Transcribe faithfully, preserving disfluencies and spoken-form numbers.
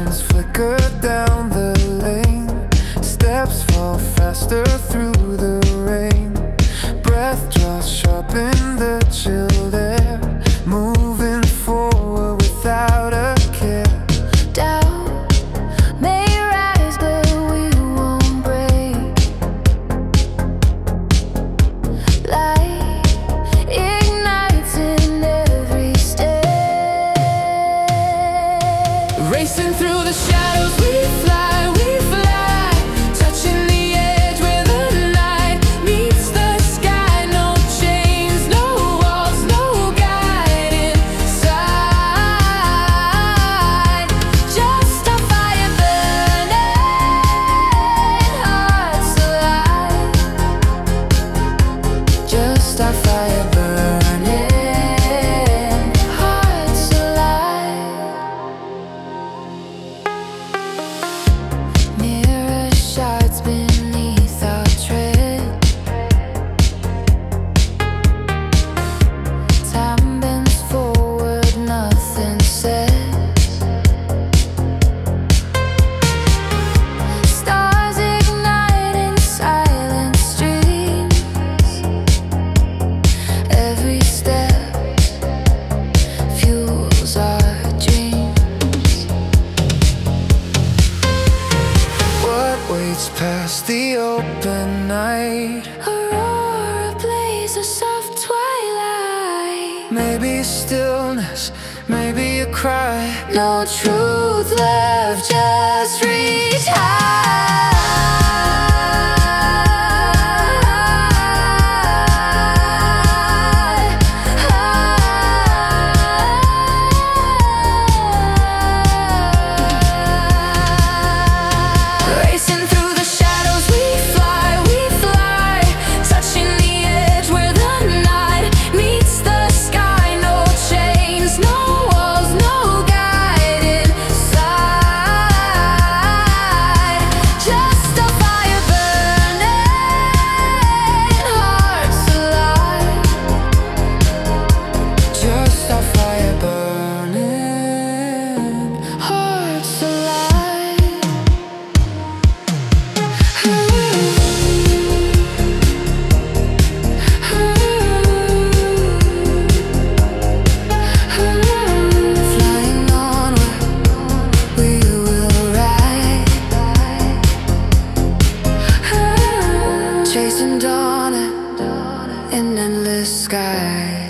Lanterns flicker down the lane. Steps fall faster through the rain. Breath draws sharp in the chilled air. Moving forward without a care. Doubt may rise, but we won't break. Light ignites in every step. Racing through the shadows, we fly, we fly, touching the edge where the night meets the sky. No chains, no walls, no guiding side. Just a fire burning, hearts alive. Just our fire burning, hearts alive. Mirror shards beneath our tread. Time bends forward, nothing says. Stars ignite in silent streams. Every step fuels our dreams. What waits past the open night? Aurora blaze, a soft twilight. Maybe stillness, maybe a cry. No truth left, just reach high. Racing through the shadows, we fly, we fly, touching the edge where the night meets the sky. No chains, no walls, no guiding side. Just a fire burning, hearts alive. Just a fire burning, hearts alive. Flying onward, we will ride. Chasing dawn in endless sky.